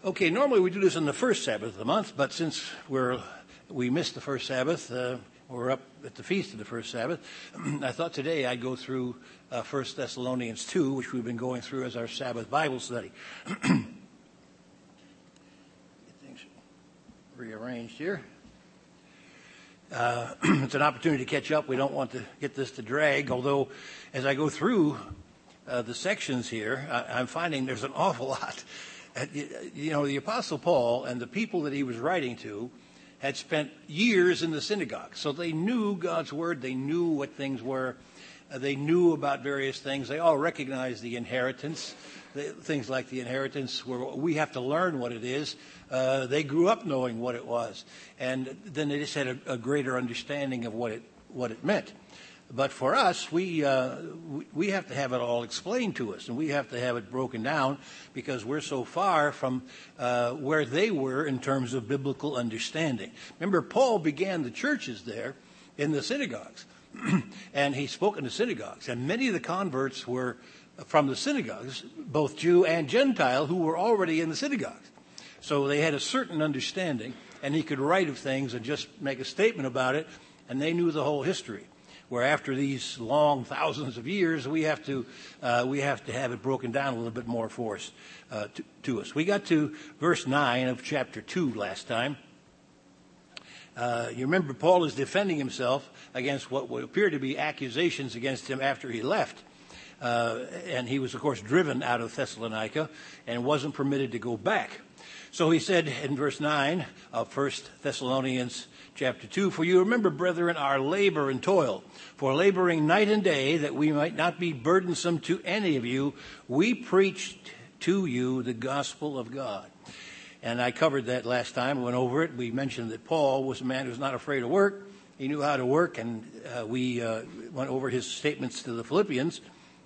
Okay, normally we do this on the first Sabbath of the month, but since we missed the first Sabbath, we're up at the feast of the first Sabbath, I thought today I'd go through 1 Thessalonians 2, which we've been going through as our Sabbath Bible study. Get things rearranged here. It's an opportunity to catch up. We don't want to get this to drag, although as I go through the sections here, I'm finding there's an awful lot. You know, the Apostle Paul and the people that he was writing to had spent years in the synagogue. So they knew God's word. They knew what things were. They knew about various things. They all recognized the inheritance, things like the inheritance where we have to learn what it is. They grew up knowing what it was. And then they just had a greater understanding of what it meant. But for us, we have to have it all explained to us, and we have to have it broken down because we're so far from where they were in terms of biblical understanding. Remember, Paul began the churches there in the synagogues, and he spoke in the synagogues, and many of the converts were from the synagogues, both Jew and Gentile, who were already in the synagogues. So they had a certain understanding, and he could write of things and just make a statement about it, and they knew the whole history. Where after these long thousands of years, we have to have it broken down a little bit more for us, to us. We got to verse 9 of chapter 2 last time. You remember Paul is defending himself against what would appear to be accusations against him after he left. And he was, of course, driven out of Thessalonica and wasn't permitted to go back. So he said in verse 9 of 1 Thessalonians chapter 2, "For you remember, brethren, our labor and toil, for laboring night and day, that we might not be burdensome to any of you, we preached to you the gospel of God." And I covered that last time, went over it. We mentioned that Paul was a man who was not afraid of work. He knew how to work, and we went over his statements to the Philippians.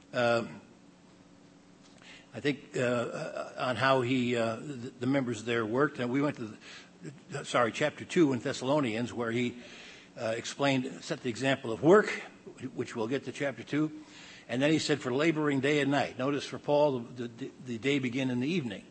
I think on how the members there worked. And we went to chapter 2 in Thessalonians, where he set the example of work, which we'll get to chapter 2. And then he said for laboring day and night. Notice for Paul, the day began in the evening.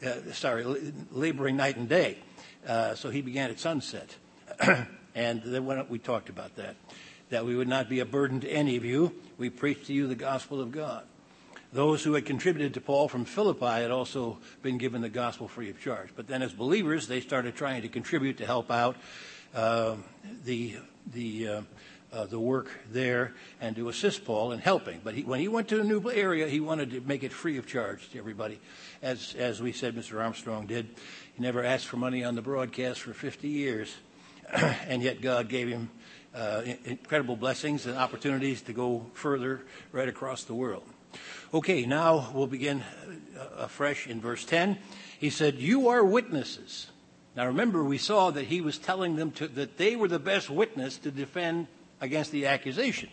Laboring night and day. So he began at sunset. And then we talked about that we would not be a burden to any of you. We preached to you the gospel of God. Those who had contributed to Paul from Philippi had also been given the gospel free of charge. But then as believers, they started trying to contribute to help out the work there and to assist Paul in helping. But when he went to a new area, he wanted to make it free of charge to everybody. As we said, Mr. Armstrong did. He never asked for money on the broadcast for 50 years. And yet God gave him incredible blessings and opportunities to go further right across the world. Okay, now we'll begin afresh in verse 10. He said, "You are witnesses." Now remember, we saw that he was telling them that they were the best witness to defend against the accusation.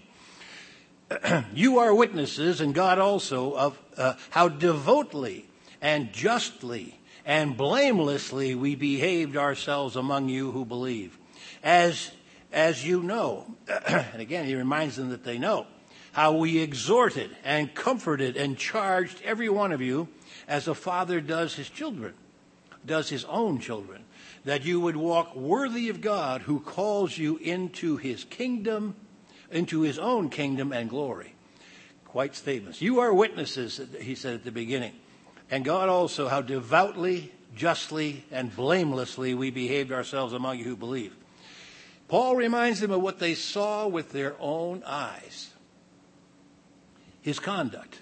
"You are witnesses, and God also, of how devoutly and justly and blamelessly we behaved ourselves among you who believe. As you know," and again he reminds them that they know, "how we exhorted and comforted and charged every one of you as a father does his own children, that you would walk worthy of God who calls you into his kingdom, into his own kingdom and glory." Quite statements. "You are witnesses," he said at the beginning, "and God also, how devoutly, justly, and blamelessly we behaved ourselves among you who believe." Paul reminds them of what they saw with their own eyes. His conduct,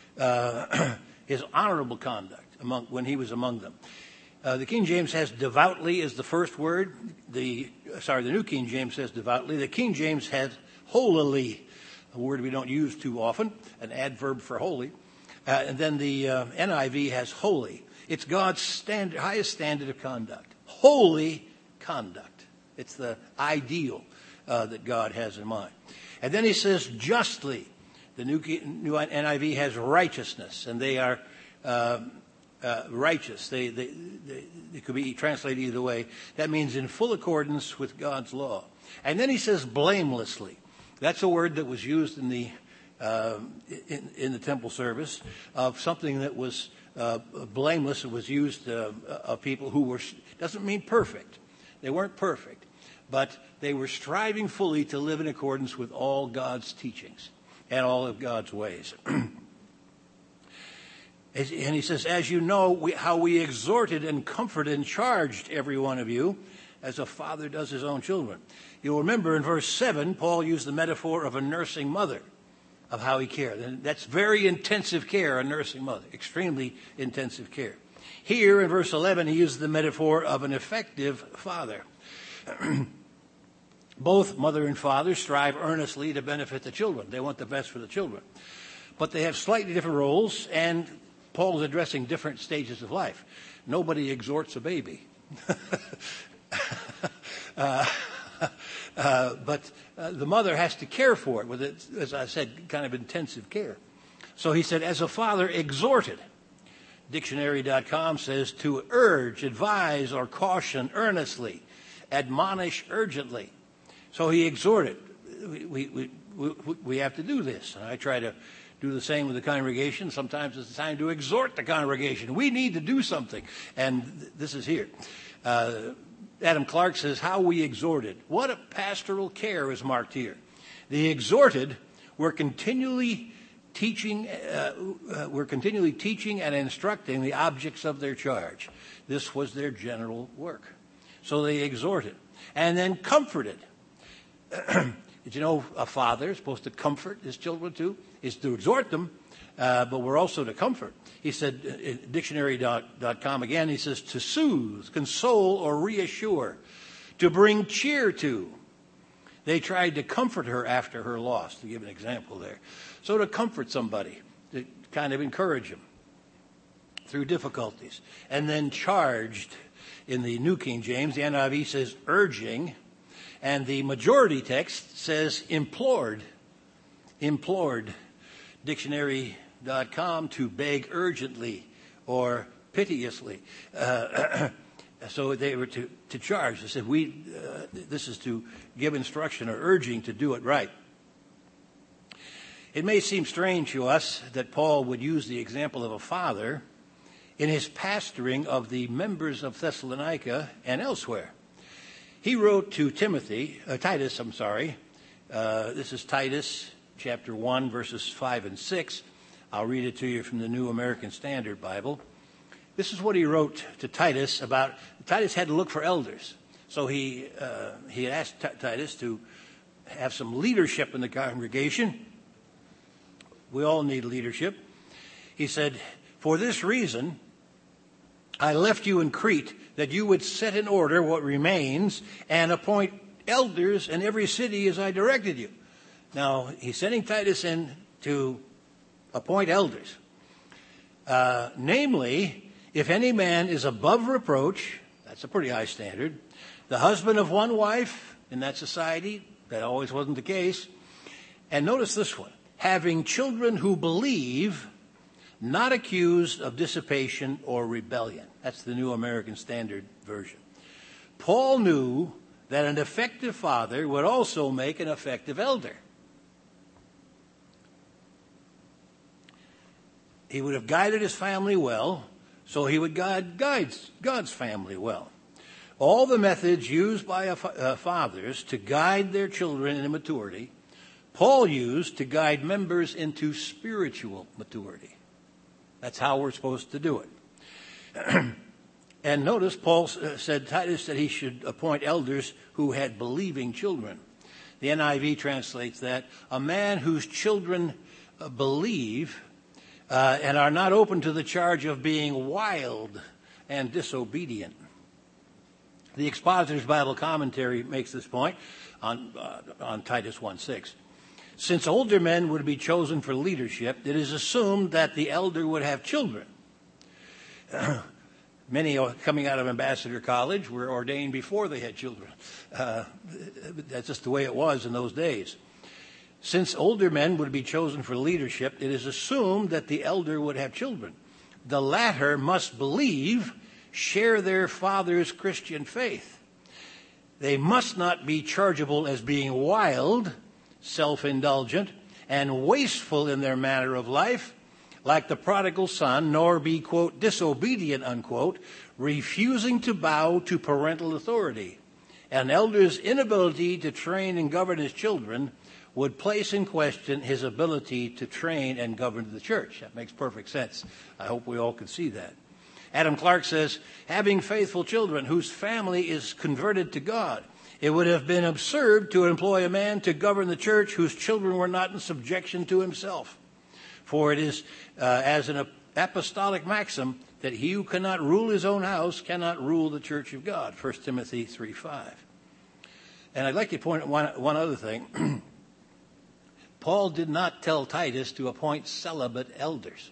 his honorable conduct when he was among them. The King James has devoutly as the first word. The New King James says devoutly. The King James has holily, a word we don't use too often, an adverb for holy. And then the NIV has holy. It's God's highest standard of conduct. Holy conduct. It's the ideal that God has in mind. And then he says justly. The new NIV has righteousness, and they are righteous. They could be translated either way. That means in full accordance with God's law. And then he says blamelessly. That's a word that was used in the temple service of something that was blameless. It was used of people who were, doesn't mean perfect. They weren't perfect, but they were striving fully to live in accordance with all God's teachings and all of God's ways. And he says, as you know, how we exhorted and comforted and charged every one of you as a father does his own children. You'll remember in verse 7, Paul used the metaphor of a nursing mother, of how he cared. And that's very intensive care, a nursing mother, extremely intensive care. Here in verse 11, he uses the metaphor of an effective father. Both mother and father strive earnestly to benefit the children. They want the best for the children. But they have slightly different roles, and Paul is addressing different stages of life. Nobody exhorts a baby. But the mother has to care for it with, as I said, kind of intensive care. So he said, as a father exhorted. Dictionary.com says to urge, advise, or caution earnestly, admonish urgently. So he exhorted. We have to do this. And I try to do the same with the congregation. Sometimes it's time to exhort the congregation. We need to do something. And this is here. Adam Clark says, how we exhorted. What a pastoral care is marked here. The exhorted were continually teaching and instructing the objects of their charge. This was their general work. So they exhorted. And then comforted. Did you know a father is supposed to comfort his children too? Is to exhort them, but we're also to comfort. He said, dictionary.com again, he says to soothe, console, or reassure, to bring cheer to. They tried to comfort her after her loss, to give an example there. So to comfort somebody, to kind of encourage them through difficulties. And then charged in the New King James, the NIV says urging, and the majority text says implored. Implored. Dictionary.com, to beg urgently or piteously. So they were to charge. They said, this is to give instruction or urging to do it right. It may seem strange to us that Paul would use the example of a father in his pastoring of the members of Thessalonica and elsewhere. He wrote to Titus. This is Titus chapter 1, verses 5 and 6. I'll read it to you from the New American Standard Bible. This is what he wrote to Titus about. Titus had to look for elders. So he had asked Titus to have some leadership in the congregation. We all need leadership. He said, for this reason, I left you in Crete, that you would set in order what remains and appoint elders in every city as I directed you. Now, he's sending Titus in to appoint elders. Namely, if any man is above reproach, that's a pretty high standard, the husband of one wife in that society, that always wasn't the case. And notice this one, having children who believe, not accused of dissipation or rebellion. That's the New American Standard Version. Paul knew that an effective father would also make an effective elder. He would have guided his family well, so he would guide God's family well. All the methods used by fathers to guide their children in maturity, Paul used to guide members into spiritual maturity. That's how we're supposed to do it. And notice Paul said, Titus said he should appoint elders who had believing children. The NIV translates that, a man whose children believe and are not open to the charge of being wild and disobedient. The Expositor's Bible Commentary makes this point on Titus 1:6. Since older men would be chosen for leadership, it is assumed that the elder would have children. Many coming out of Ambassador College were ordained before they had children. That's just the way it was in those days. Since older men would be chosen for leadership, it is assumed that the elder would have children. The latter must believe, share their father's Christian faith. They must not be chargeable as being wild, self-indulgent, and wasteful in their manner of life, like the prodigal son, nor be, quote, disobedient, unquote, refusing to bow to parental authority. An elder's inability to train and govern his children would place in question his ability to train and govern the church. That makes perfect sense. I hope we all can see that. Adam Clark says, having faithful children whose family is converted to God, it would have been absurd to employ a man to govern the church whose children were not in subjection to himself. For it is as an apostolic maxim that he who cannot rule his own house cannot rule the church of God, 1 Timothy 3:5. And I'd like to point out one other thing. Paul did not tell Titus to appoint celibate elders.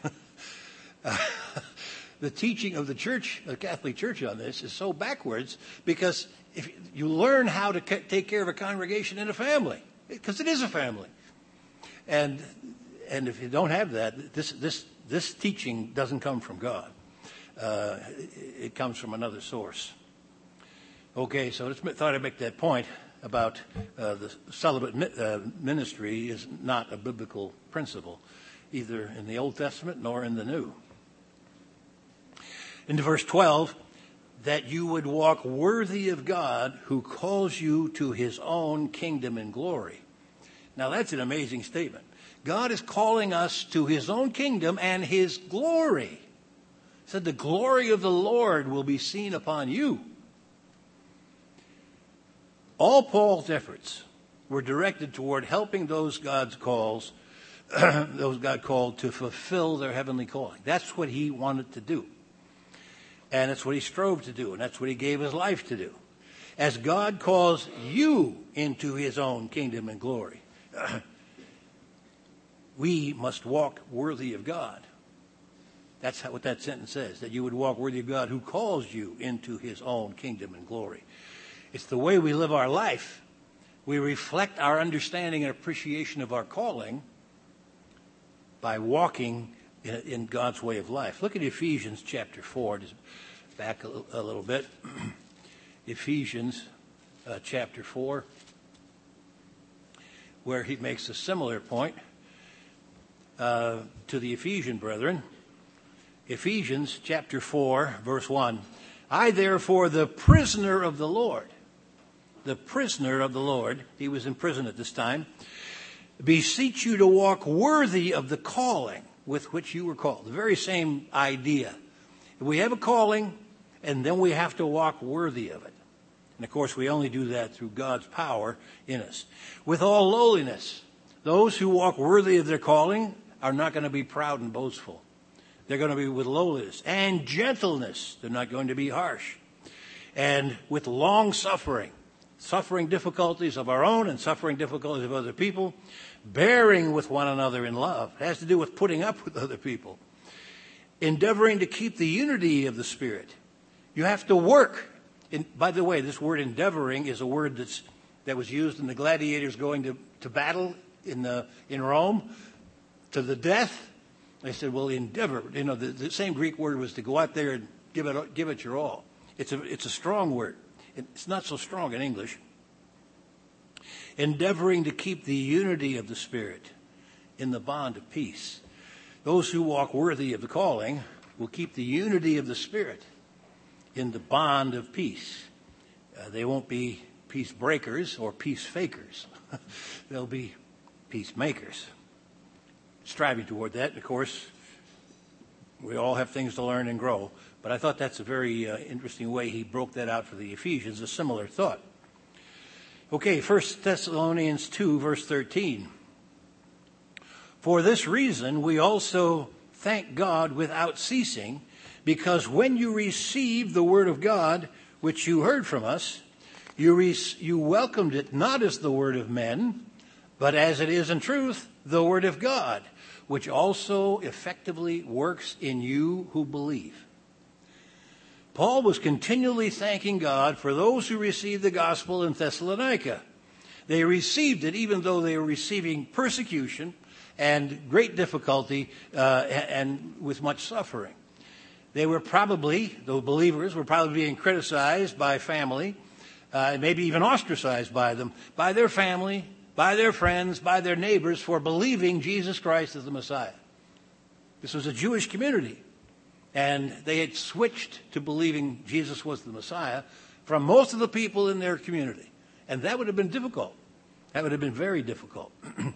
The teaching of the church, the Catholic Church on this is so backwards because if you learn how to take care of a congregation in a family, because it is a family. And if you don't have that, this teaching doesn't come from God. It comes from another source. Okay, so I thought I'd make that point about the celibate ministry is not a biblical principle, either in the Old Testament nor in the New. Into verse 12, that you would walk worthy of God who calls you to his own kingdom and glory. Now that's an amazing statement. God is calling us to his own kingdom and his glory. He said the glory of the Lord will be seen upon you. All Paul's efforts were directed toward helping those God called to fulfill their heavenly calling. That's what he wanted to do. And that's what he strove to do, and that's what he gave his life to do. As God calls you into his own kingdom and glory, we must walk worthy of God. That's what that sentence says, that you would walk worthy of God who calls you into his own kingdom and glory. It's the way we live our life. We reflect our understanding and appreciation of our calling by walking in God's way of life. Look at Ephesians chapter 4. Just back a little bit. Ephesians chapter 4, where he makes a similar point to the Ephesian brethren. Ephesians chapter 4, verse 1. I, therefore, the prisoner of the Lord, he was in prison at this time, beseech you to walk worthy of the calling with which you were called. The very same idea. We have a calling, and then we have to walk worthy of it. And, of course, we only do that through God's power in us. With all lowliness, those who walk worthy of their calling are not going to be proud and boastful. They're going to be with lowliness and gentleness. They're not going to be harsh. And with long suffering difficulties of our own and suffering difficulties of other people, bearing with one another in love. It has to do with putting up with other people. Endeavoring to keep the unity of the Spirit. You have to work. By the way, this word endeavoring is a word that was used in the gladiators going to battle in Rome to the death. They said, well, endeavor. You know, the same Greek word was to go out there and give it your all. It's a strong word. It's not so strong in English. Endeavoring to keep the unity of the Spirit in the bond of peace. Those who walk worthy of the calling will keep the unity of the Spirit in the bond of peace. They won't be peace breakers or peace fakers. They'll be peacemakers. Striving toward that, and of course, we all have things to learn and grow. But I thought that's a very interesting way he broke that out for the Ephesians, a similar thought. Okay, 1 Thessalonians 2, verse 13. For this reason, we also thank God without ceasing, because when you received the word of God, which you heard from us, you welcomed it not as the word of men, but as it is in truth, the word of God, which also effectively works in you who believe. Paul was continually thanking God for those who received the gospel in Thessalonica. They received it even though they were receiving persecution and great difficulty and with much suffering. They were probably, the believers were probably being criticized by family, maybe even ostracized by them, by their family, by their friends, by their neighbors for believing Jesus Christ as the Messiah. This was a Jewish community. And they had switched to believing Jesus was the Messiah from most of the people in their community. And that would have been difficult. That would have been very difficult.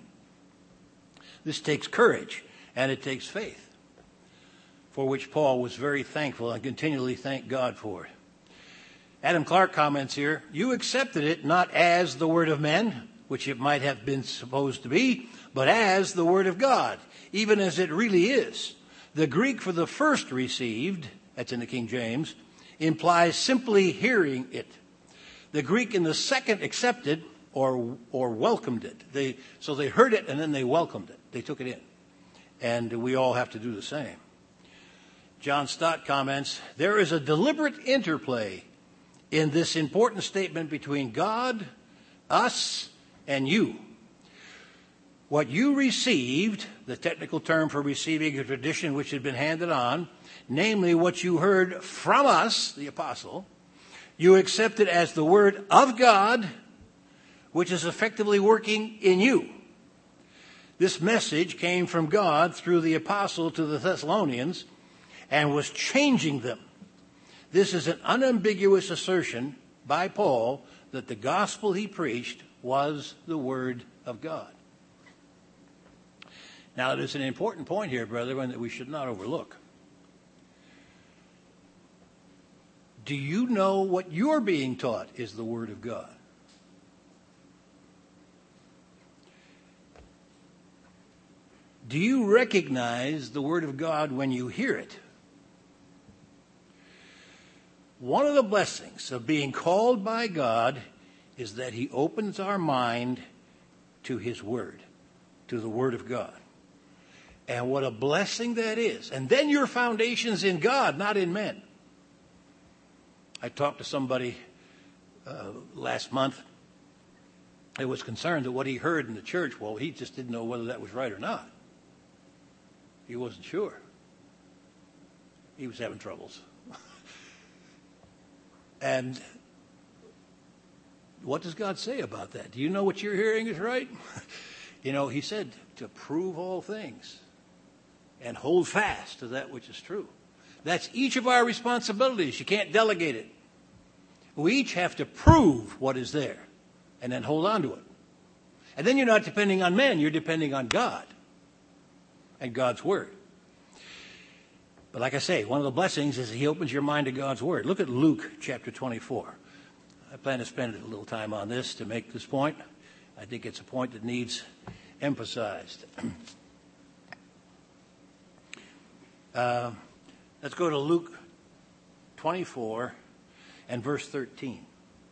This takes courage, and it takes faith, for which Paul was very thankful and continually thanked God for it. Adam Clark comments here, you accepted it not as the word of men, which it might have been supposed to be, but as the word of God, even as it really is. The Greek for the first received, that's in the King James, implies simply hearing it. The Greek in the second accepted or welcomed it. So they heard it and then they welcomed it. They took it in. And we all have to do the same. John Stott comments, there is a deliberate interplay in this important statement between God, us, and you. What you received, the technical term for receiving a tradition which had been handed on, namely what you heard from us, the apostle, you accepted as the word of God, which is effectively working in you. This message came from God through the apostle to the Thessalonians and was changing them. This is an unambiguous assertion by Paul that the gospel he preached was the word of God. Now, there's an important point here, brethren, that we should not overlook. Do you know what you're being taught is the word of God? Do you recognize the word of God when you hear it? One of the blessings of being called by God is that he opens our mind to his word, to the word of God. And what a blessing that is. And then your foundation's in God, not in men. I talked to somebody last month who was concerned that what he heard in the church, well, he just didn't know whether that was right or not. He wasn't sure. He was having troubles. And what does God say about that? Do you know what you're hearing is right? You know, he said to prove all things and hold fast to that which is true. That's each of our responsibilities. You can't delegate it. We each have to prove what is there and then hold on to it. And then you're not depending on men, you're depending on God and God's word. But like I say, one of the blessings is he opens your mind to God's word. Look at Luke chapter 24. I plan to spend a little time on this to make this point. I think it's a point that needs emphasized. Let's go to Luke 24 and verse 13.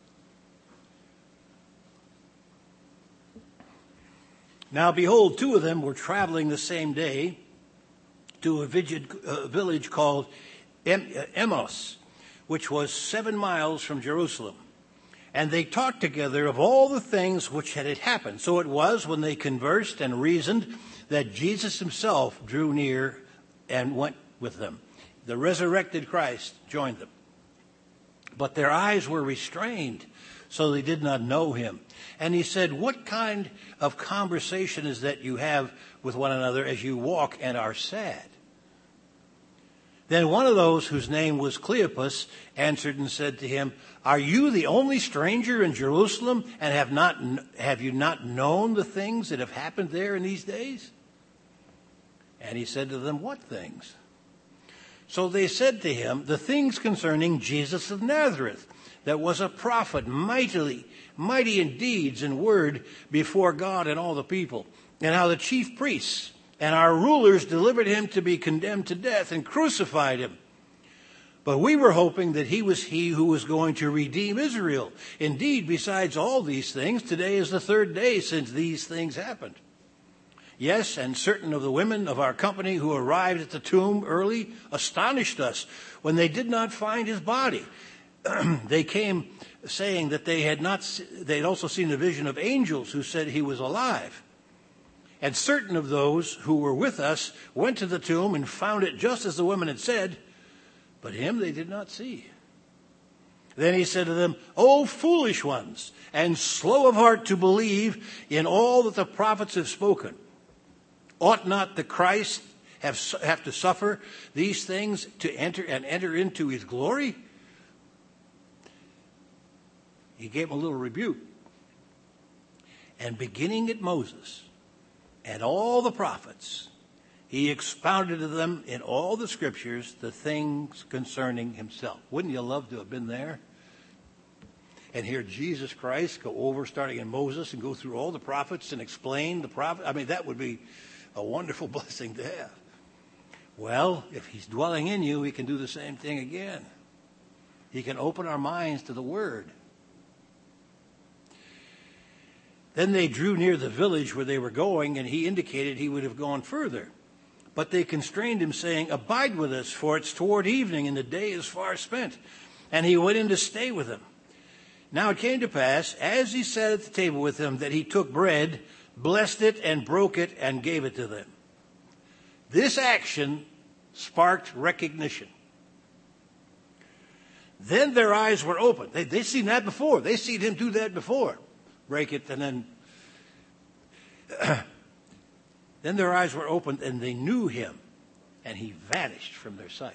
Now, behold, two of them were traveling the same day to a village called Emmaus, which was 7 miles from Jerusalem. And they talked together of all the things which had happened. So it was when they conversed and reasoned that Jesus himself drew near and went with them. The resurrected Christ joined them. But their eyes were restrained, so they did not know him. And he said, what kind of conversation is that you have with one another as you walk and are sad? Then one of those whose name was Cleopas answered and said to him, are you the only stranger in Jerusalem, and have you not known the things that have happened there in these days? And he said to them, what things? So they said to him, the things concerning Jesus of Nazareth, that was a prophet, mighty in deeds and word before God and all the people, and how the chief priests and our rulers delivered him to be condemned to death and crucified him. But we were hoping that he was he who was going to redeem Israel. Indeed, besides all these things, today is the third day since these things happened. Yes, and certain of the women of our company who arrived at the tomb early astonished us when they did not find his body. They came saying that they had also seen a vision of angels who said he was alive. And certain of those who were with us went to the tomb and found it just as the women had said, but him they did not see. Then he said to them, O foolish ones, and slow of heart to believe in all that the prophets have spoken. Ought not the Christ have to suffer these things to enter into his glory? He gave him a little rebuke. And beginning at Moses and all the prophets, he expounded to them in all the scriptures the things concerning himself. Wouldn't you love to have been there? And hear Jesus Christ go over, starting in Moses, and go through all the prophets and explain the prophet. I mean, that would be a wonderful blessing to have. Well, if he's dwelling in you, he can do the same thing again. He can open our minds to the Word. Then they drew near the village where they were going, and he indicated he would have gone further. But they constrained him, saying, "Abide with us, for it's toward evening, and the day is far spent." And he went in to stay with them. Now it came to pass, as he sat at the table with them, that he took bread, blessed it, and broke it, and gave it to them. This action sparked recognition. Then their eyes were opened. They'd seen that before. They'd seen him do that before. Break it, and then... Then their eyes were opened, and they knew him, and he vanished from their sight.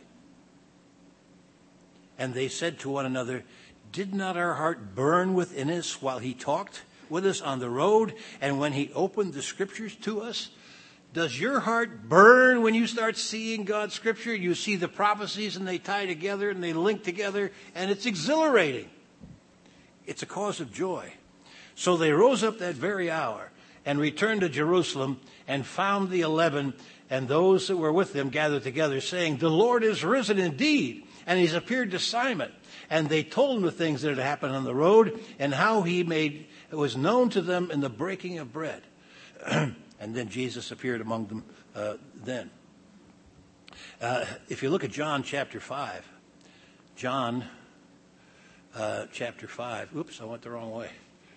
And they said to one another, "Did not our heart burn within us while he talked with us on the road, and when he opened the scriptures to us?" Does your heart burn when you start seeing God's scripture? You see the prophecies, and they tie together, and they link together, and it's exhilarating. It's a cause of joy. So they rose up that very hour and returned to Jerusalem, and found the 11 and those that were with them gathered together, saying, "The Lord is risen indeed, and he's appeared to Simon." And they told him the things that had happened on the road, and how it was known to them in the breaking of bread. And then Jesus appeared among them then. If you look at John chapter 5, John chapter 5. Oops, I went the wrong way.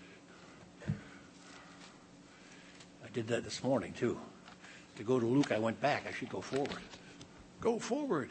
I did that this morning too. To go to Luke, I went back. I should go forward. Go forward.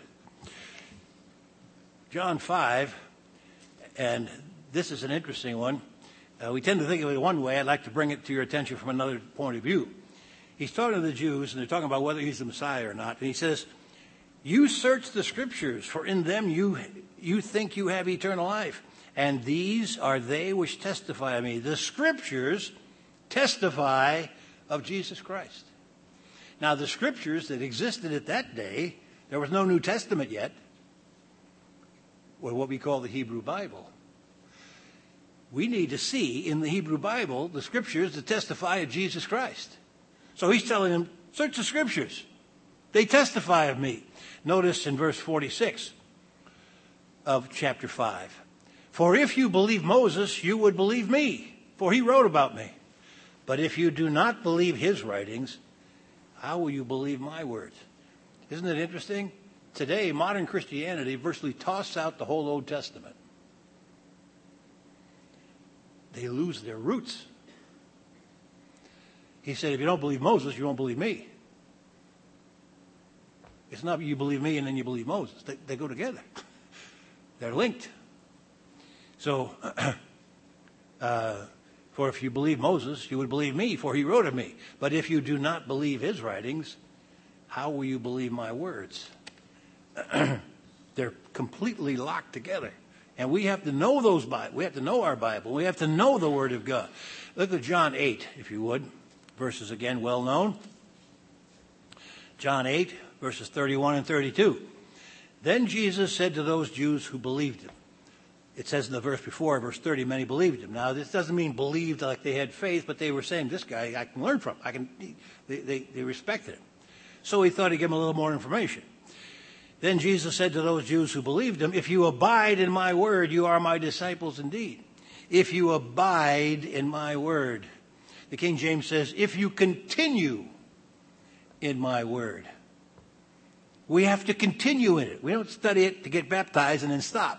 John 5, and this is an interesting one. We tend to think of it one way. I'd like to bring it to your attention from another point of view. He's talking to the Jews, and they're talking about whether he's the Messiah or not. And he says, "You search the scriptures, for in them you think you have eternal life. And these are they which testify of me." The scriptures testify of Jesus Christ. Now, the scriptures that existed at that day, there was no New Testament yet, were what we call the Hebrew Bible. We need to see in the Hebrew Bible the scriptures that testify of Jesus Christ. So he's telling them, search the scriptures. They testify of me. Notice in verse 46 of chapter 5. "For if you believe Moses, you would believe me, for he wrote about me. But if you do not believe his writings, how will you believe my words?" Isn't it interesting? Today, modern Christianity virtually tosses out the whole Old Testament. They lose their roots. He said, if you don't believe Moses, you won't believe me. It's not you believe me and then you believe Moses. They go together. They're linked. So, for if you believe Moses, you would believe me, for he wrote of me. But if you do not believe his writings, how will you believe my words? They're completely locked together. And we have to know those Bibles. We have to know our Bible. We have to know the Word of God. Look at John 8, if you would. Verses again, well known. John 8, verses 31 and 32. "Then Jesus said to those Jews who believed him." It says in the verse before, verse 30, many believed him. Now, this doesn't mean believed like they had faith, but they were saying, this guy I can learn from. They respected him. So he thought he'd give him a little more information. "Then Jesus said to those Jews who believed him, 'If you abide in my word, you are my disciples indeed.'" If you abide in my word. The King James says, "If you continue in my word." We have to continue in it. We don't study it to get baptized and then stop.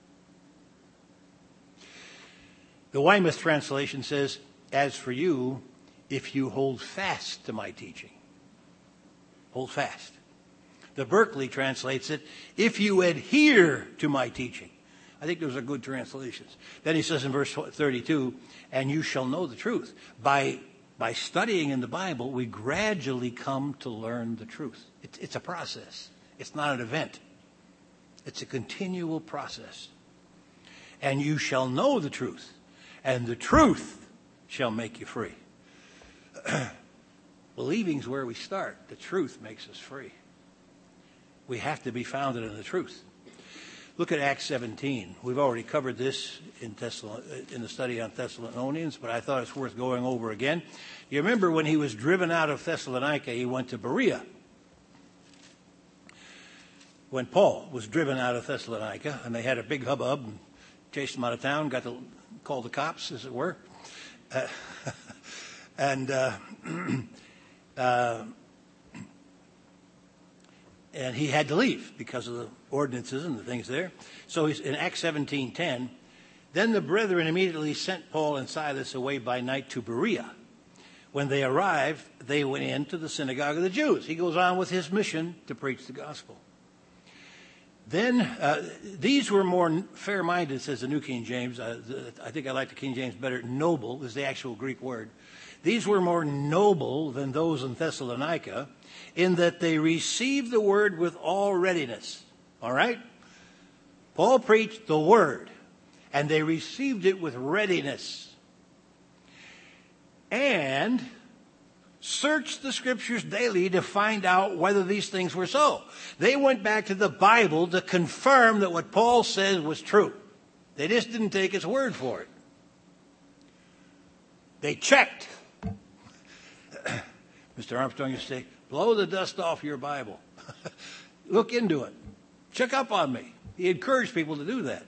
The Weymouth translation says, "As for you, if you hold fast to my teaching." Hold fast. The Berkeley translates it, "If you adhere to my teaching." I think those are good translations. Then he says in verse 32, "And you shall know the truth." By by studying in the Bible, we gradually come to learn the truth. It's a process. It's not an event. It's a continual process. And you shall know the truth, and the truth shall make you free. Believing is where we start. The truth makes us free. We have to be founded in the truth. Look at Acts 17. We've already covered this in the study on Thessalonians, but I thought it's worth going over again. You remember when he was driven out of Thessalonica, he went to Berea. When Paul was driven out of Thessalonica, and they had a big hubbub and chased him out of town, got to call the cops, as it were. And he had to leave because of the ordinances and the things there. So he's in Acts 17:10. Then the brethren immediately sent Paul and Silas away by night to Berea. When they arrived, they went into the synagogue of the Jews. He goes on with his mission to preach the gospel. Then these were more fair-minded, says the New King James. I think I like the King James better. Noble is the actual Greek word. These were more noble than those in Thessalonica, in that they received the word with all readiness. All right? Paul preached the word, and they received it with readiness. And searched the scriptures daily to find out whether these things were so. They went back to the Bible to confirm that what Paul said was true. They just didn't take his word for it. They checked. Mr. Armstrong used to say, blow the dust off your Bible. Look into it. Check up on me. He encouraged people to do that.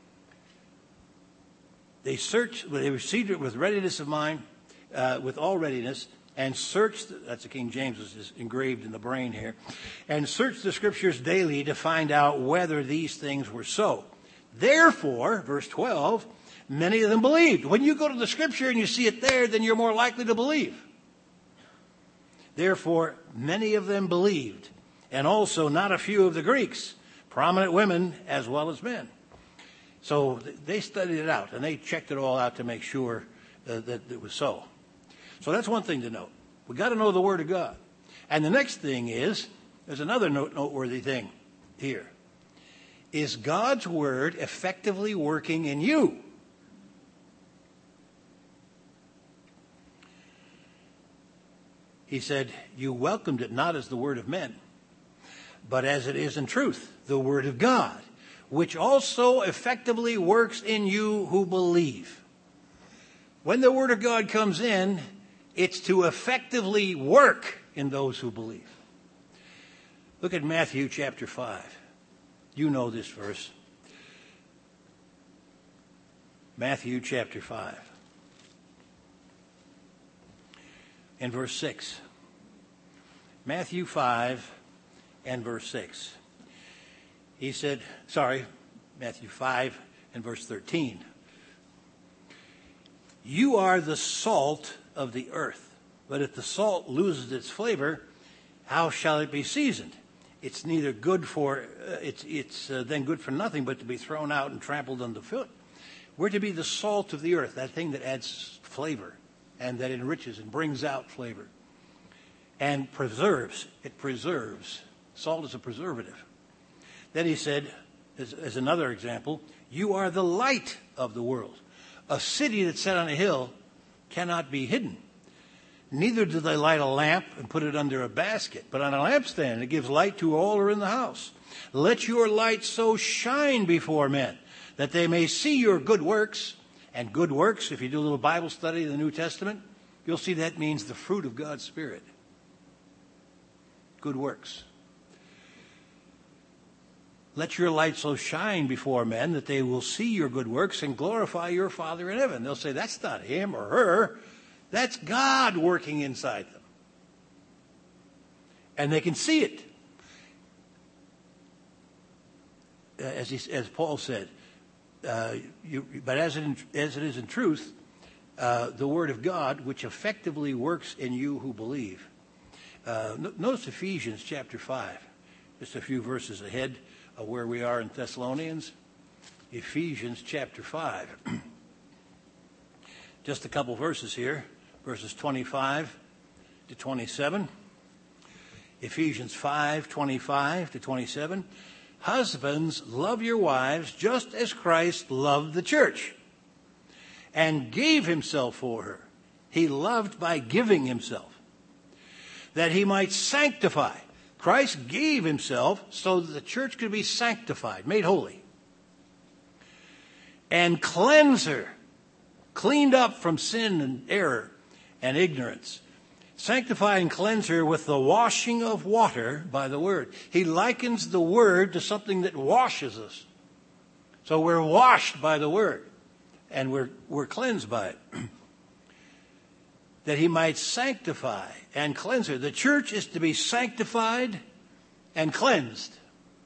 They received it with readiness of mind, with all readiness, and searched, that's the King James, is engraved in the brain here, and searched the scriptures daily to find out whether these things were so. Therefore, verse 12, many of them believed. When you go to the scripture and you see it there, then you're more likely to believe. Therefore, many of them believed, and also not a few of the Greeks, prominent women as well as men. So they studied it out, and they checked it all out to make sure that it was so. So that's one thing to note. We've got to know the Word of God. And the next thing is, there's another noteworthy thing here. Is God's Word effectively working in you? He said, you welcomed it not as the word of men, but as it is in truth, the Word of God, which also effectively works in you who believe. When the Word of God comes in, it's to effectively work in those who believe. Look at Matthew chapter 5. You know this verse. Matthew chapter 5. And verse 6. Matthew 5 and verse 6. He said, Matthew 5 and verse 13. You are the salt of the earth, but if the salt loses its flavor, how shall it be seasoned? It's neither good for, it's then good for nothing but to be thrown out and trampled underfoot. We're to be the salt of the earth, that thing that adds flavor and that enriches and brings out flavor and preserves. It preserves. Salt is a preservative. Then he said, as another example, you are the light of the world. A city that's set on a hill cannot be hidden. Neither do they light a lamp and put it under a basket, but on a lampstand. It gives light to all who are in the house. Let your light so shine before men that they may see your good works. And good works, if you do a little Bible study in the New Testament, you'll see that means the fruit of God's Spirit. Good works. Let your light so shine before men that they will see your good works and glorify your Father in heaven. They'll say, that's not him or her. That's God working inside them. And they can see it. As Paul said, but as it is in truth, the Word of God, which effectively works in you who believe. Notice Ephesians chapter 5, just a few verses ahead of where we are in Thessalonians. Ephesians chapter 5. Just a couple verses here. verses 25 to 27. Ephesians 5:25 to 27. Husbands, love your wives just as Christ loved the church and gave himself for her. He loved by giving himself, that he might sanctify. Christ gave himself so that the church could be sanctified, made holy, and cleanse her, cleaned up from sin and error and ignorance. Sanctify and cleanse her with the washing of water by the word. He likens the word to something that washes us. So we're washed by the word, and we're cleansed by it. That he might sanctify and cleanse her. The church is to be sanctified and cleansed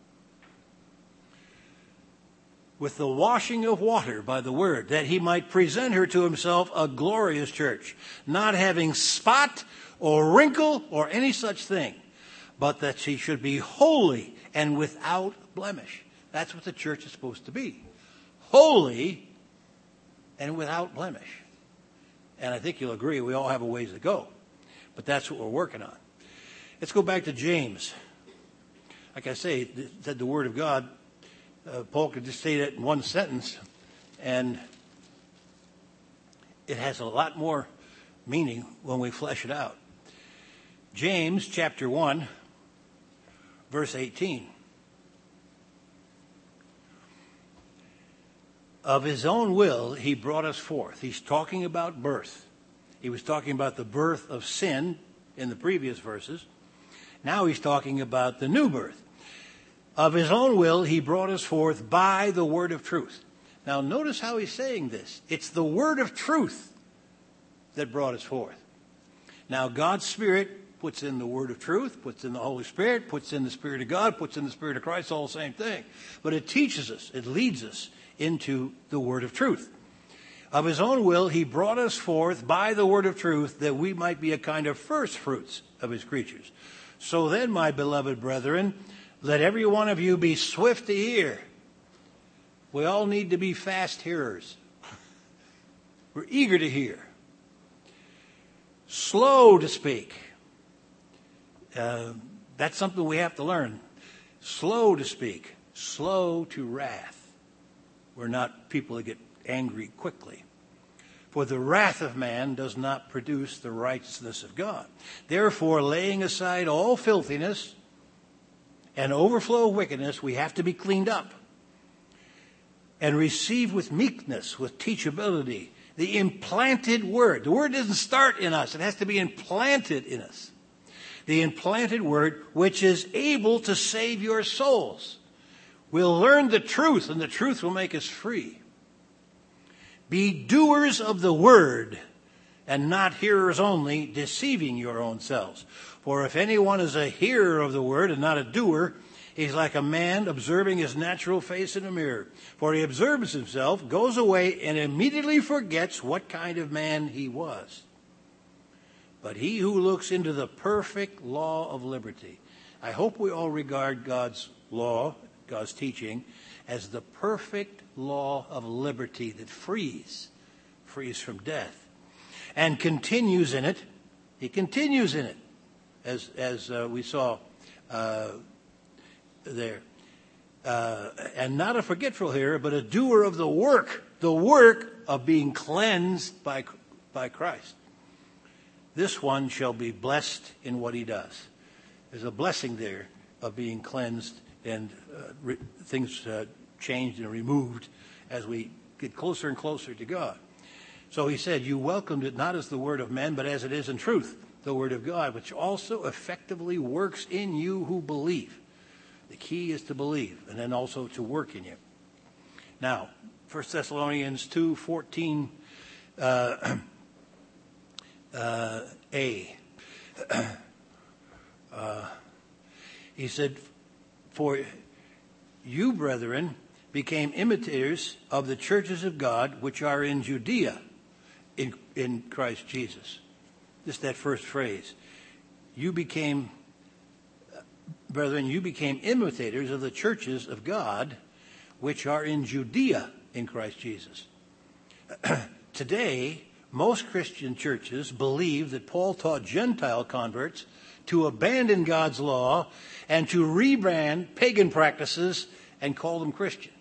with the washing of water by the word, that he might present her to himself a glorious church, not having spot or wrinkle or any such thing, but that she should be holy and without blemish. That's what the church is supposed to be. Holy and without blemish. And I think you'll agree we all have a ways to go. But that's what we're working on. Let's go back to James. Like I say, it said the Word of God. Paul could just say that in one sentence, and it has a lot more meaning when we flesh it out. James chapter 1, verse 18. Of his own will, he brought us forth. He's talking about birth. He was talking about the birth of sin in the previous verses. Now he's talking about the new birth. Of his own will, he brought us forth by the word of truth. Now notice how he's saying this. It's the word of truth that brought us forth. Now God's Spirit puts in the word of truth, puts in the Holy Spirit, puts in the Spirit of God, puts in the Spirit of Christ, all the same thing. But it teaches us, it leads us into the word of truth. Of his own will, he brought us forth by the word of truth, that we might be a kind of first fruits of his creatures. So then, my beloved brethren, let every one of you be swift to hear. We all need to be fast hearers. We're eager to hear. Slow to speak. That's something we have to learn. Slow to speak. Slow to wrath. We're not people that get angry quickly. For the wrath of man does not produce the righteousness of God. Therefore, laying aside all filthiness and overflow of wickedness, we have to be cleaned up and receive with meekness, with teachability, the implanted word. The word doesn't start in us. It has to be implanted in us. The implanted word, which is able to save your souls. We'll learn the truth, and the truth will make us free. Be doers of the word, and not hearers only, deceiving your own selves. For if anyone is a hearer of the word and not a doer, he's like a man observing his natural face in a mirror. For he observes himself, goes away, and immediately forgets what kind of man he was. But he who looks into the perfect law of liberty. I hope we all regard God's law, God's teaching, as the perfect law of liberty that frees from death, and continues in it. He continues in it, as we saw there, and not a forgetful hearer, but a doer of the work of being cleansed by Christ. This one shall be blessed in what he does. There's a blessing there of being cleansed and things changed and removed as we get closer and closer to God. So he said, you welcomed it not as the word of men, but as it is in truth, the word of God, which also effectively works in you who believe. The key is to believe, and then also to work in you. Now, 1 Thessalonians 2:14 A. He said, for you, brethren, became imitators of the churches of God which are in Judea in Christ Jesus. Just that first phrase. Brethren, you became imitators of the churches of God which are in Judea in Christ Jesus. Today, most Christian churches believe that Paul taught Gentile converts to abandon God's law and to rebrand pagan practices and call them Christian.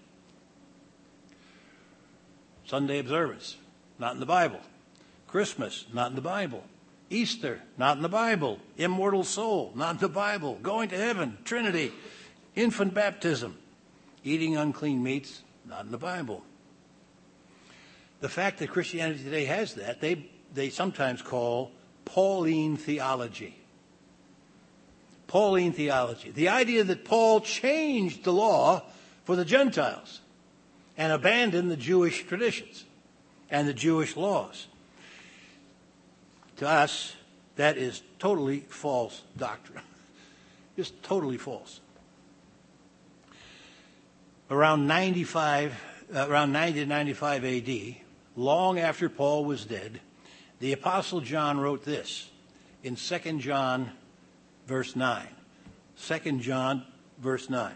Sunday observance, not in the Bible. Christmas, not in the Bible. Easter, not in the Bible. Immortal soul, not in the Bible. Going to heaven, Trinity. Infant baptism. Eating unclean meats, not in the Bible. The fact that Christianity today has that, they sometimes call Pauline theology. Pauline theology. The idea that Paul changed the law for the Gentiles and abandoned the Jewish traditions and the Jewish laws. To us, that is totally false doctrine. Just totally false. Around 90 to 95 AD, long after Paul was dead, the Apostle John wrote this in 2 John verse 9. 2 John verse 9.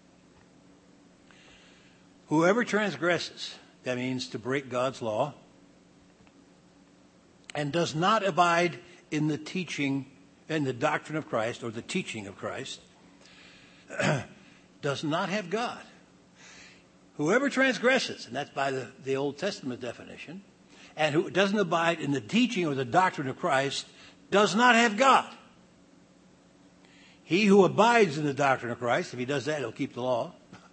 Whoever transgresses, that means to break God's law, and does not abide in the teaching and the doctrine of Christ, or the teaching of Christ, does not have God. Whoever transgresses, and that's by the Old Testament definition, and who doesn't abide in the teaching or the doctrine of Christ, does not have God. He who abides in the doctrine of Christ, if he does that, he'll keep the law,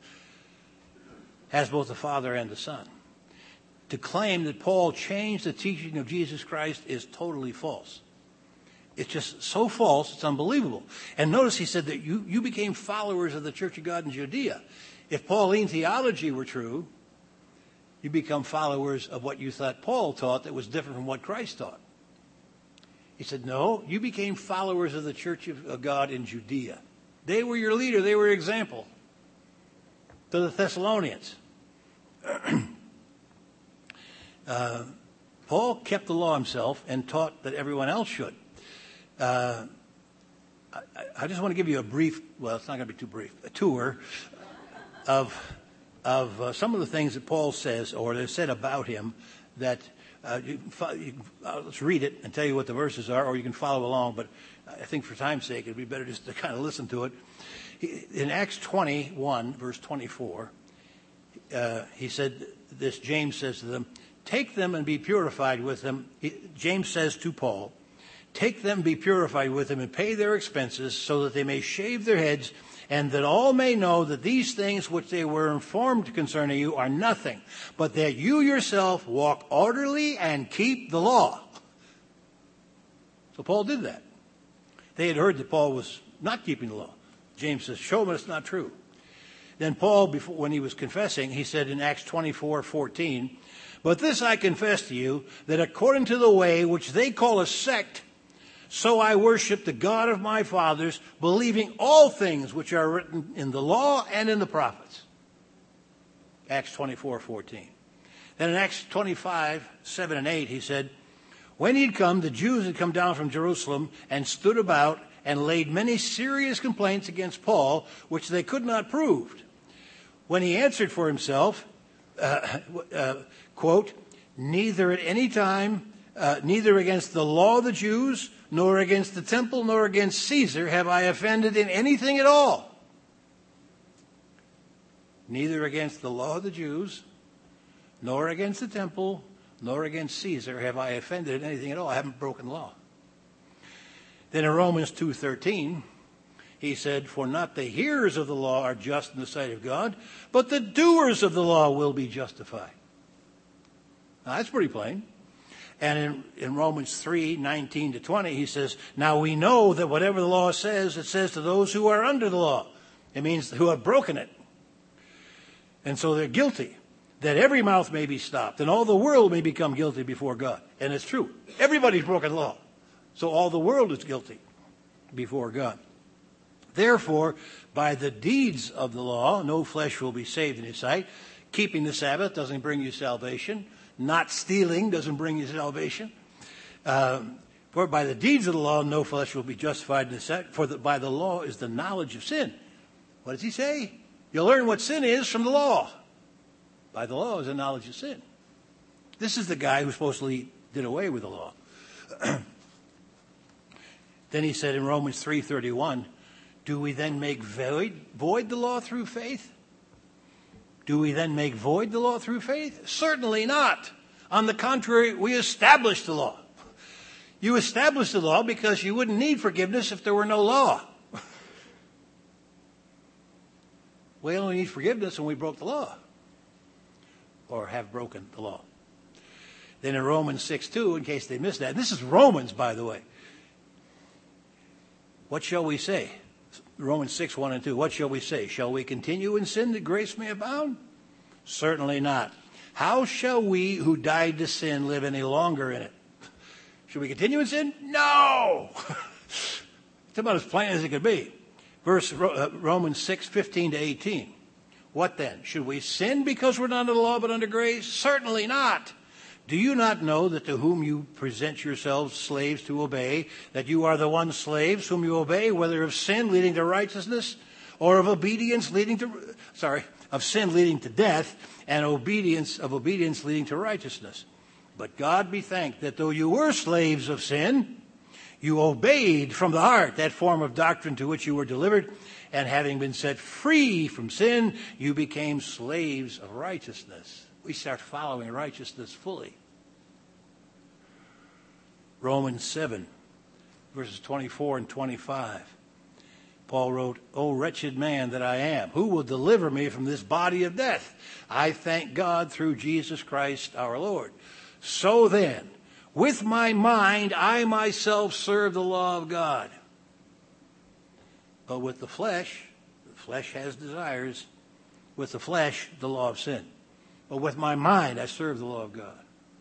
has both the Father and the Son. To claim that Paul changed the teaching of Jesus Christ is totally false. It's just so false, it's unbelievable. And notice he said that you became followers of the Church of God in Judea. If Pauline theology were true, you become followers of what you thought Paul taught that was different from what Christ taught. He said, no, you became followers of the Church of God in Judea. They were your leader. They were your example to the Thessalonians. Paul kept the law himself and taught that everyone else should. I just want to give you a brief, well, it's not going to be too brief, a tour of some of the things that Paul says, or they're said about him, that let's read it and tell you what the verses are, or you can follow along, but I think for time's sake it'd be better just to kind of listen to it. In Acts 21, verse 24, he said this, James says to them, take them and be purified with them. James says to Paul, take them, be purified with them, and pay their expenses, so that they may shave their heads, and that all may know that these things which they were informed concerning you are nothing, but that you yourself walk orderly and keep the law. So Paul did that. They had heard that Paul was not keeping the law. James says, show them it's not true. Then Paul, when he was confessing, he said in Acts 24:14, but this I confess to you, that according to the way which they call a sect, so I worship the God of my fathers, believing all things which are written in the law and in the prophets. Acts 24:14. Then in Acts 25:7 and 8, he said, when he'd come, the Jews had come down from Jerusalem and stood about and laid many serious complaints against Paul, which they could not prove. When he answered for himself, quote, neither at any time, neither against the law of the Jews, nor against the temple, nor against Caesar have I offended in anything at all. Neither against the law of the Jews, nor against the temple, nor against Caesar have I offended in anything at all. I haven't broken law. Then in Romans 2:13, he said, for not the hearers of the law are just in the sight of God, but the doers of the law will be justified. Now, that's pretty plain. And in Romans 3:19 to 20, he says, now we know that whatever the law says, it says to those who are under the law. It means who have broken it. And so they're guilty, that every mouth may be stopped, and all the world may become guilty before God. And it's true. Everybody's broken the law. So all the world is guilty before God. Therefore, by the deeds of the law, no flesh will be saved in his sight. Keeping the Sabbath doesn't bring you salvation. Not stealing doesn't bring you salvation. For by the deeds of the law, no flesh will be justified in his sight. For by the law is the knowledge of sin. What does he say? You'll learn what sin is from the law. By the law is the knowledge of sin. This is the guy who supposedly did away with the law. Then he said in Romans 3:31, do we then make void the law through faith? Do we then make void the law through faith? Certainly not. On the contrary, we established the law. You established the law because you wouldn't need forgiveness if there were no law. We only need forgiveness when we broke the law or have broken the law. Then in Romans 6:2, in case they missed that, and this is Romans, by the way. What shall we say? Romans 6:1 and 2. What shall we say? Shall we continue in sin that grace may abound? Certainly not. How shall we who died to sin live any longer in it? Should we continue in sin? No! It's about as plain as it could be. Romans 6:15 to 18. What then? Should we sin because we're not under the law but under grace? Certainly not. Do you not know that to whom you present yourselves slaves to obey, that you are the one slaves whom you obey, whether of sin leading to righteousness, or of sin leading to death, and of obedience leading to righteousness? But God be thanked that though you were slaves of sin, you obeyed from the heart that form of doctrine to which you were delivered, and having been set free from sin, you became slaves of righteousness. We start following righteousness fully. Romans 7, verses 24 and 25. Paul wrote, O wretched man that I am, who will deliver me from this body of death? I thank God through Jesus Christ our Lord. So then, with my mind, I myself serve the law of God. But with the flesh has desires. With the flesh, the law of sin. But with my mind, I serve the law of God.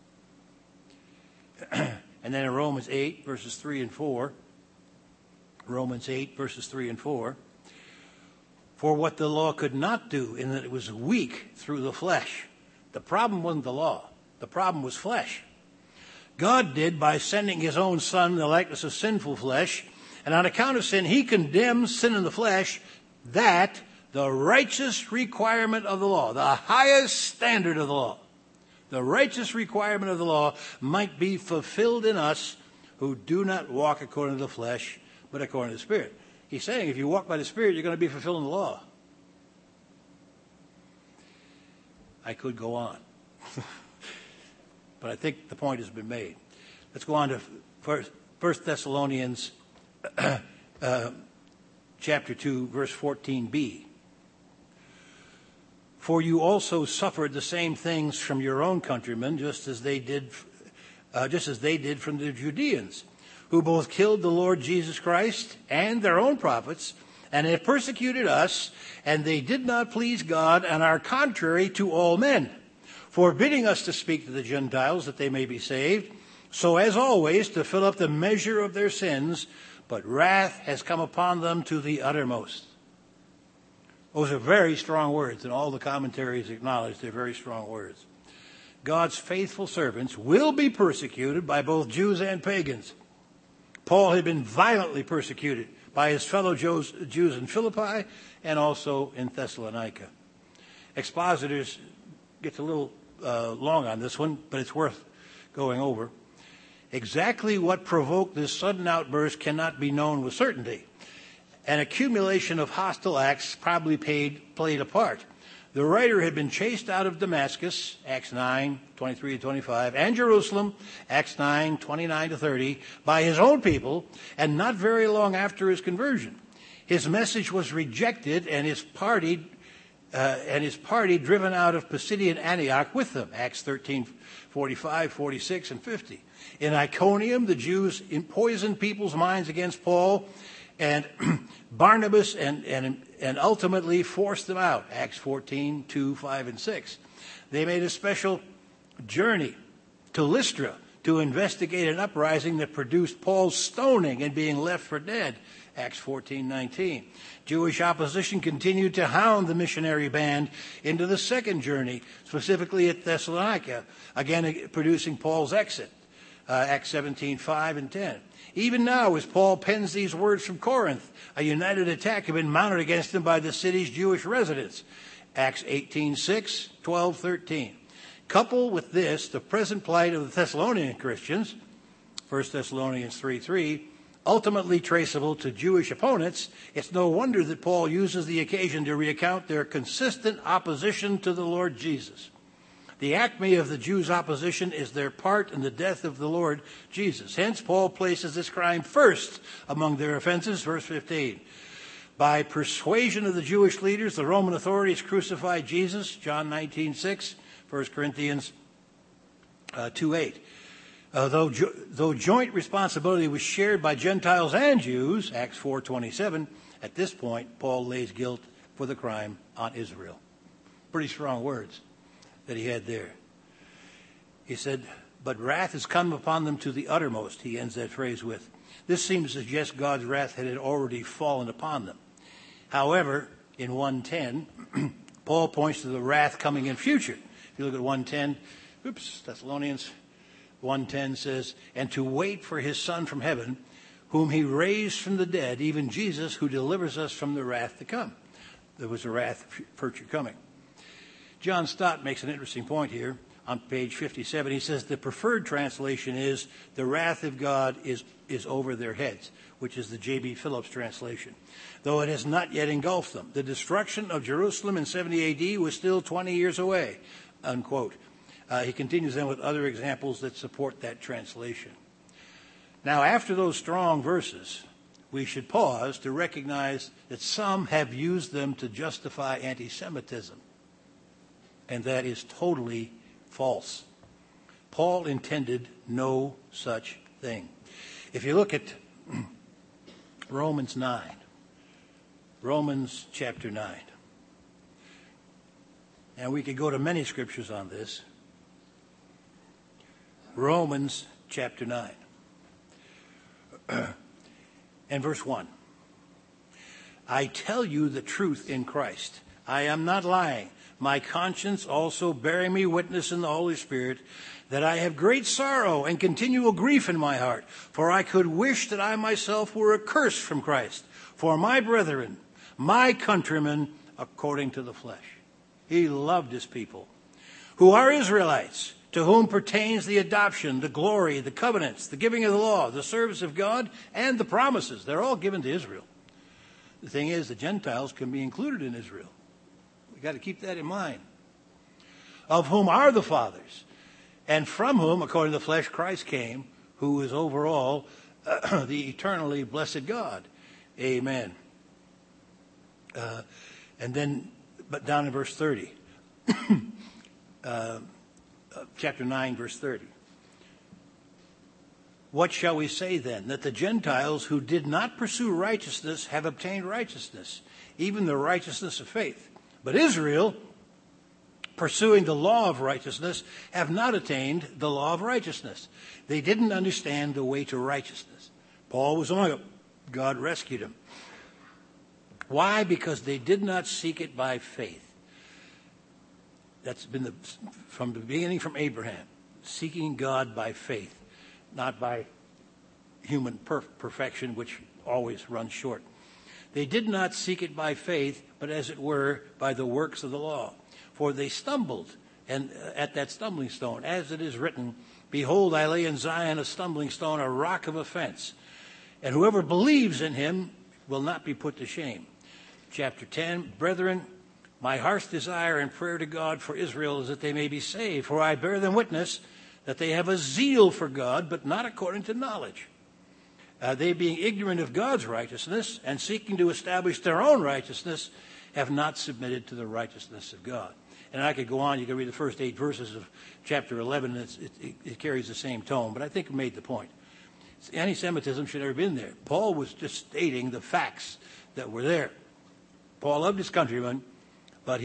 And then in Romans 8, verses 3 and 4. Romans 8, verses 3 and 4. For what the law could not do, in that it was weak through the flesh. The problem wasn't the law. The problem was flesh. God did by sending his own Son in the likeness of sinful flesh. And on account of sin, he condemns sin in the flesh, that the righteous requirement of the law, the highest standard of the law, the righteous requirement of the law might be fulfilled in us who do not walk according to the flesh, but according to the Spirit. He's saying if you walk by the Spirit, you're going to be fulfilling the law. I could go on. But I think the point has been made. Let's go on to 1 Thessalonians chapter 2, verse 14b. For you also suffered the same things from your own countrymen, just as they did from the Judeans, who both killed the Lord Jesus Christ and their own prophets, and have persecuted us, and they did not please God, and are contrary to all men, forbidding us to speak to the Gentiles that they may be saved, so as always to fill up the measure of their sins, but wrath has come upon them to the uttermost. Those are very strong words, and all the commentaries acknowledge they're very strong words. God's faithful servants will be persecuted by both Jews and pagans. Paul had been violently persecuted by his fellow Jews in Philippi and also in Thessalonica. Expositors gets a little long on this one, but it's worth going over. Exactly what provoked this sudden outburst cannot be known with certainty. An accumulation of hostile acts probably played a part. The writer had been chased out of Damascus, Acts 9, 23 to 25, and Jerusalem, Acts 9, 29 to 30, by his own people, and not very long after his conversion. His message was rejected, and his party driven out of Pisidian Antioch with them, Acts 13, 45, 46, and 50. In Iconium, the Jews poisoned people's minds against Paul, and Barnabas and ultimately forced them out. Acts 14, 2, 5, and 6. They made a special journey to Lystra to investigate an uprising that produced Paul's stoning and being left for dead. Acts 14, 19. Jewish opposition continued to hound the missionary band into the second journey, specifically at Thessalonica, again producing Paul's exit. Acts 17, 5 and 10. Even now, as Paul pens these words from Corinth, a united attack had been mounted against him by the city's Jewish residents. Acts 18, 6, 12, 13. Couple with this the present plight of the Thessalonian Christians, 1 Thessalonians 3:3, ultimately traceable to Jewish opponents, it's no wonder that Paul uses the occasion to recount their consistent opposition to the Lord Jesus. The acme of the Jews' opposition is their part in the death of the Lord Jesus. Hence, Paul places this crime first among their offenses, verse 15. By persuasion of the Jewish leaders, the Roman authorities crucified Jesus, John 19:6, 1 Corinthians 2:8. Though joint responsibility was shared by Gentiles and Jews, Acts 4:27, at this point, Paul lays guilt for the crime on Israel. Pretty strong words that he had there. He said, but wrath has come upon them to the uttermost, he ends that phrase with. This seems to suggest God's wrath had already fallen upon them. However, in 1:10, Paul points to the wrath coming in future. If you look at 1:10, Thessalonians 1:10 says, and to wait for his Son from heaven, whom he raised from the dead, even Jesus, who delivers us from the wrath to come. There was a wrath future coming. John Stott makes an interesting point here on page 57. He says the preferred translation is the wrath of God is over their heads, which is the J.B. Phillips translation, though it has not yet engulfed them. The destruction of Jerusalem in 70 A.D. was still 20 years away, unquote. He continues then with other examples that support that translation. Now, after those strong verses, we should pause to recognize that some have used them to justify anti-Semitism. And that is totally false. Paul intended no such thing. If you look at Romans 9, Romans chapter 9, and we could go to many scriptures on this. Romans chapter 9 and verse 1. I tell you the truth in Christ. I am not lying. My conscience also bearing me witness in the Holy Spirit that I have great sorrow and continual grief in my heart. For I could wish that I myself were accursed from Christ for my brethren, my countrymen, according to the flesh. He loved his people, who are Israelites, to whom pertains the adoption, the glory, the covenants, the giving of the law, the service of God, and the promises. They're all given to Israel. The thing is, the Gentiles can be included in Israel. We've got to keep that in mind. Of whom are the fathers, and from whom, according to the flesh, Christ came, who is over all the eternally blessed God. Amen. And then, but down in verse 30. Chapter 9, verse 30. What shall we say then? That the Gentiles who did not pursue righteousness have obtained righteousness, even the righteousness of faith. But Israel, pursuing the law of righteousness, have not attained the law of righteousness. They didn't understand the way to righteousness. Paul was among them. God rescued him. Why? Because they did not seek it by faith. That's been from the beginning, from Abraham, seeking God by faith, not by human perfection, which always runs short. They did not seek it by faith, but as it were, by the works of the law. For they stumbled and at that stumbling stone, as it is written, behold, I lay in Zion a stumbling stone, a rock of offense. And whoever believes in him will not be put to shame. Chapter 10, brethren, my heart's desire and prayer to God for Israel is that they may be saved. For I bear them witness that they have a zeal for God, but not according to knowledge. They being ignorant of God's righteousness and seeking to establish their own righteousness, have not submitted to the righteousness of God. And I could go on. You can read the first 8 verses of chapter 11. And it carries the same tone. But I think we made the point. Anti-Semitism should never have been there. Paul was just stating the facts that were there. Paul loved his countrymen. But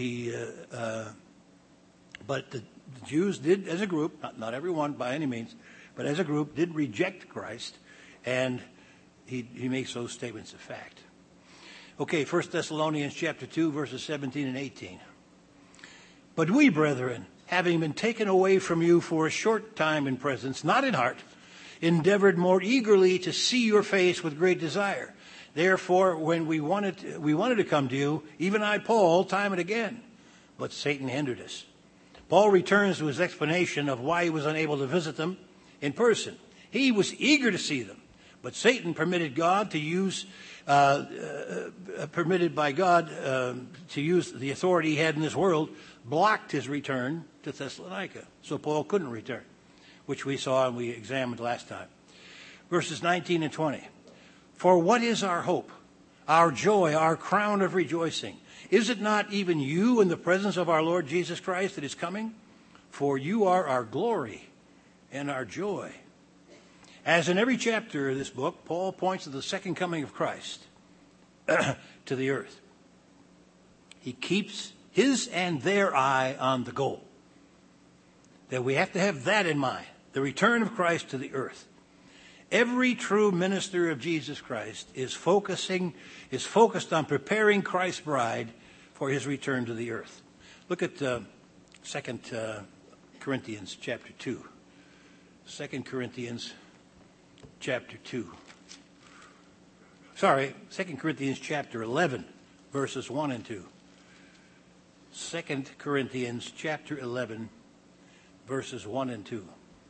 but the Jews did, as a group, not everyone by any means, but as a group, did reject Christ, and he makes those statements of fact. Okay, 1 Thessalonians chapter 2, verses 17 and 18. But we, brethren, having been taken away from you for a short time in presence, not in heart, endeavored more eagerly to see your face with great desire. Therefore, when we wanted to come to you, even I, Paul, time and again, but Satan hindered us. Paul returns to his explanation of why he was unable to visit them in person. He was eager to see them, but Satan permitted by God to use the authority he had in this world, blocked his return to Thessalonica. So Paul couldn't return, which we saw and we examined last time. Verses 19 and 20. For what is our hope, our joy, our crown of rejoicing? Is it not even you in the presence of our Lord Jesus Christ that is coming? For you are our glory and our joy. As in every chapter of this book, Paul points to the second coming of Christ to the earth. He keeps his and their eye on the goal. That we have to have that in mind, the return of Christ to the earth. Every true minister of Jesus Christ is focused on preparing Christ's bride for his return to the earth. Look at 2 Corinthians chapter 2. 2 Corinthians chapter 2. 2 Corinthians chapter 11, verses 1 and 2. 2 Corinthians chapter 11, verses 1 and 2.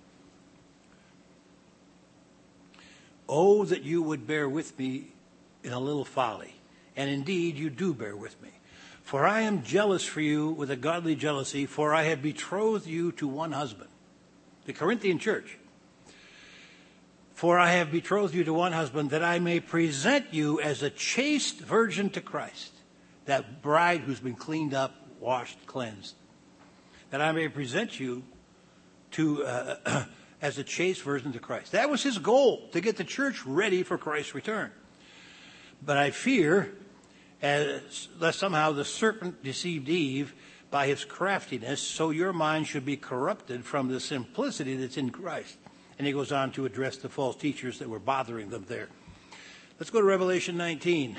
Oh, that you would bear with me in a little folly. And indeed, you do bear with me. For I am jealous for you with a godly jealousy, for I have betrothed you to one husband. The Corinthian church. For I have betrothed you to one husband, that I may present you as a chaste virgin to Christ. That bride who's been cleaned up, washed, cleansed. That I may present you to as a chaste virgin to Christ. That was his goal, to get the church ready for Christ's return. But I fear, lest somehow the serpent deceived Eve by his craftiness, so your mind should be corrupted from the simplicity that's in Christ. And he goes on to address the false teachers that were bothering them there. Let's go to Revelation 19.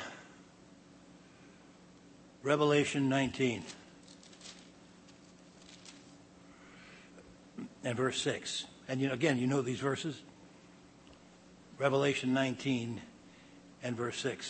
Revelation 19. And verse 6. And you know these verses. Revelation 19 and verse 6.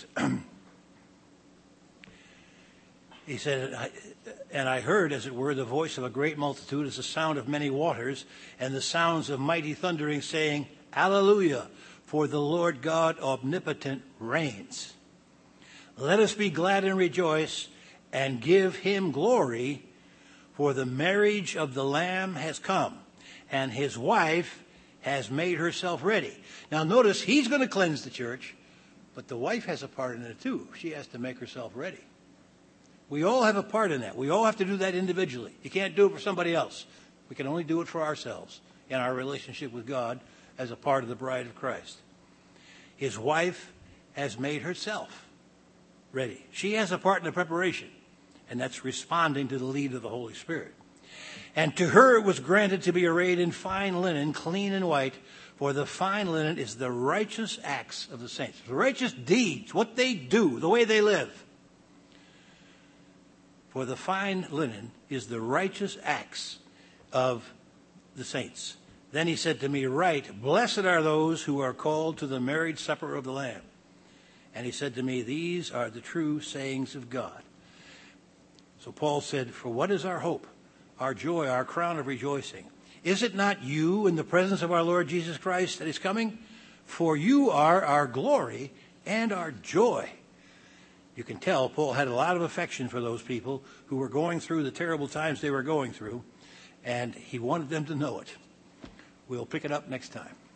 He said, and I heard, as it were, the voice of a great multitude as the sound of many waters, and the sounds of mighty thundering, saying, Alleluia, for the Lord God omnipotent reigns. Let us be glad and rejoice, and give him glory, for the marriage of the Lamb has come, and his wife has made herself ready. Now notice, he's going to cleanse the church, but the wife has a part in it too. She has to make herself ready. We all have a part in that. We all have to do that individually. You can't do it for somebody else. We can only do it for ourselves in our relationship with God as a part of the bride of Christ. His wife has made herself ready. She has a part in the preparation, and that's responding to the lead of the Holy Spirit. And to her it was granted to be arrayed in fine linen, clean and white, for the fine linen is the righteous acts of the saints. The righteous deeds, what they do, the way they live. For the fine linen is the righteous acts of the saints. Then he said to me, Write, blessed are those who are called to the marriage supper of the Lamb. And he said to me, These are the true sayings of God. So Paul said, For what is our hope, our joy, our crown of rejoicing? Is it not you in the presence of our Lord Jesus Christ that is coming? For you are our glory and our joy. You can tell Paul had a lot of affection for those people who were going through the terrible times they were going through, and he wanted them to know it. We'll pick it up next time.